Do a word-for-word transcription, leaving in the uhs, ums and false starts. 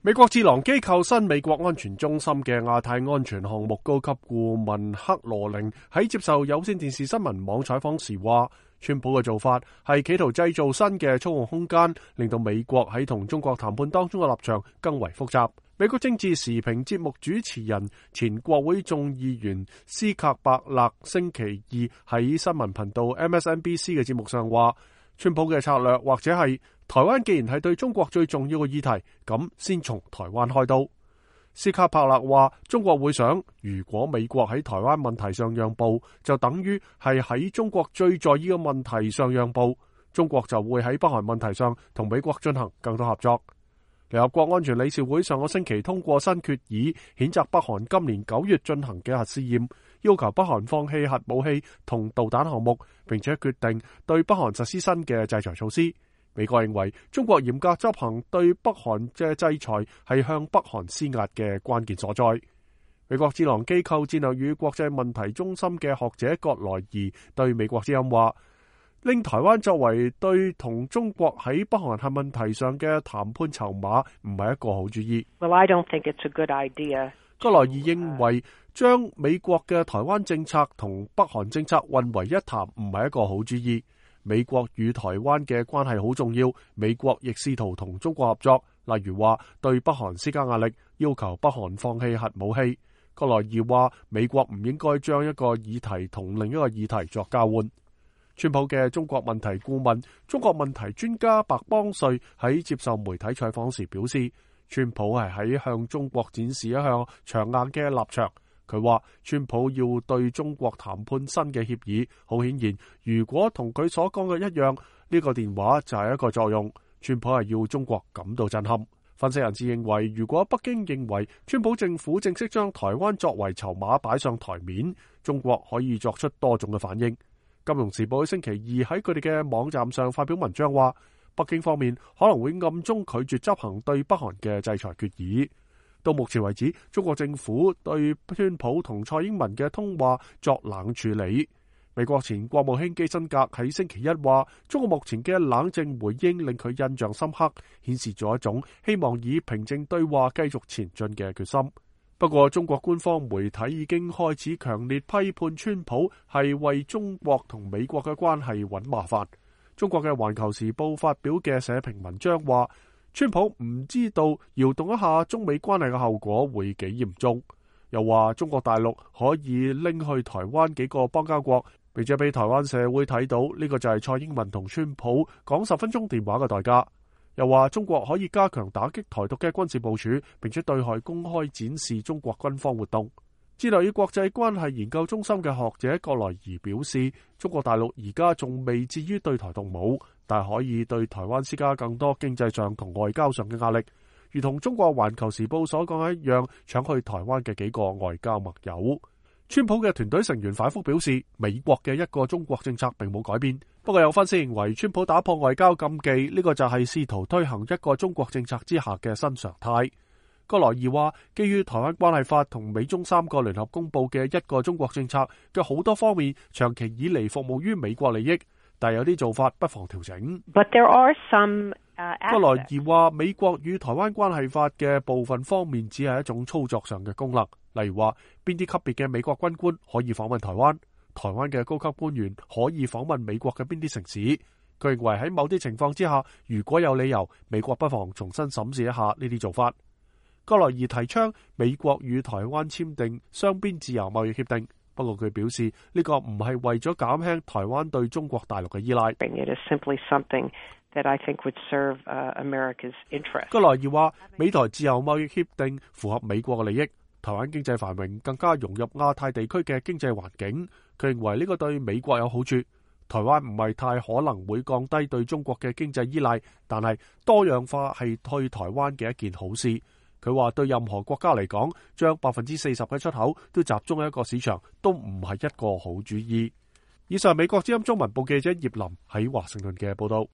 美國智囊機構新美國安全中心嘅亞太安全項目高級顧問克羅寧喺接受有線電視新聞網採訪時話，川普嘅做法係企圖製造新嘅操控空間，令到美國喺同中國談判當中嘅立場更為複雜。美國政治時評節目主持人、前國會眾議員斯卡伯勒星期二喺新聞頻道 M S N B C 嘅節目上話，川普嘅策略或者係台灣既然係對中國最重要嘅議題，咁先從台灣開刀。斯卡伯勒話，中國會想，如果美國喺台灣問題上讓步，就等於係喺中國最在意嘅問題上讓步，中國就會喺北韓問題上同美國進行更多合作。聯合國安全理事會上個星期通過新決議，譴責北韓今年九月進行嘅核試驗，要求北韓放棄核武器同導彈項目，並且決定對北韓實施新嘅制裁措施。美國認為中國嚴格執行對北韓嘅制裁係向北韓施壓嘅關鍵所在。美國智囊機構戰略與國際問題中心嘅學者葛萊儀對美國之音話，令台灣作為對同中國喺北韓核問題上嘅談判籌碼唔係一個好主意。 Well, I don't think it's a good idea. 葛萊儀認為將美國嘅台灣政策同北韓政策混為一談唔係一個好主意。美國與台灣嘅關係好重要，美國亦試圖同中國合作，例如話對北韓施加壓力，要求北韓放棄核武器。葛萊儀話，美國唔應該將一個議題同另一個議題作交換。川普嘅中國問題顧問、中國問題專家白邦瑞喺接受媒體採訪時表示，川普係喺向中國展示一項強硬嘅立場。佢話川普要對中國談判新嘅協議，好顯然，如果同佢所講嘅一樣，呢個電話就係一個作用。川普係要中國感到震撼。分析人士認為，如果北京認為川普政府正式將台灣作為籌碼擺上台面，中國可以作出多種嘅反應。金融時報喺星期二喺佢哋嘅網站上發表文章話，北京方面可能會暗中拒絕執行對北韓嘅制裁決議。到目前為止，中國政府對川普同蔡英文嘅通話作冷處理。美國前國務卿基辛格喺星期一話，中國目前嘅冷靜回應令佢印象深刻，顯示咗一種希望以平靜對話繼續前進嘅決心。不過，中國官方媒體已經開始強烈批判川普係為中國同美國嘅關係揾麻煩。中國嘅《環球時報》發表嘅社評文章話，川普唔知道搖動一下中美關係嘅後果會幾嚴重，又話中國大陸可以拎去台灣幾個邦交國，並且俾台灣社會睇到呢個就係蔡英文同川普講十分鐘電話嘅代價。又話中國可以加強打擊台獨嘅軍事部署，並且對外公開展示中國軍方活動。戰略與國際關係研究中心嘅學者葛萊儀表示，中國大陸而家仲未至於對台動武，但可以對台灣施加更多經濟上同外交上嘅壓力，如同中國環球時報所講一樣，搶去台灣嘅幾個外交盟友。川普嘅團隊成員反覆表示，美國嘅一個中國政策並冇改變。不過有分析認為，川普打破外交禁忌，呢、這個就係試圖推行一個中國政策之下嘅新常態。葛萊儀話，基於台灣關係法同美中三個聯合公佈嘅一個中國政策嘅好多方面，長期以嚟服務於美國利益，但有啲做法不妨調整。 But there are some, uh, 葛萊儀話，美國與台灣關係法嘅部分方面只係一種操作上嘅功能，例如話邊啲級別嘅美國軍官可以訪問台灣，台灣嘅高級官員可以訪問美國嘅邊啲城市。佢認為喺某啲情況之下，如果有理由，美國不妨重新審視一下呢啲做法。葛萊儀提倡美國與台灣簽訂雙邊自由貿易協定，不過佢表示呢個唔係為咗減輕台灣對中國大陸嘅依賴。 It is simply something that I think would serve, uh, America's interest. 葛萊儀話，美台自由貿易協定符合美國嘅利益，台灣經濟繁榮更加融入亞太地區嘅經濟環境。佢認為呢個對美國有好處。台灣唔係太可能會降低對中國嘅經濟依賴，但係多樣化係對台灣嘅一件好事。佢話對任何國家嚟講，將百分之四十嘅出口都集中喺一個市場，都唔係一個好主意。以上美國之音中文部記者葉林喺華盛頓嘅報道。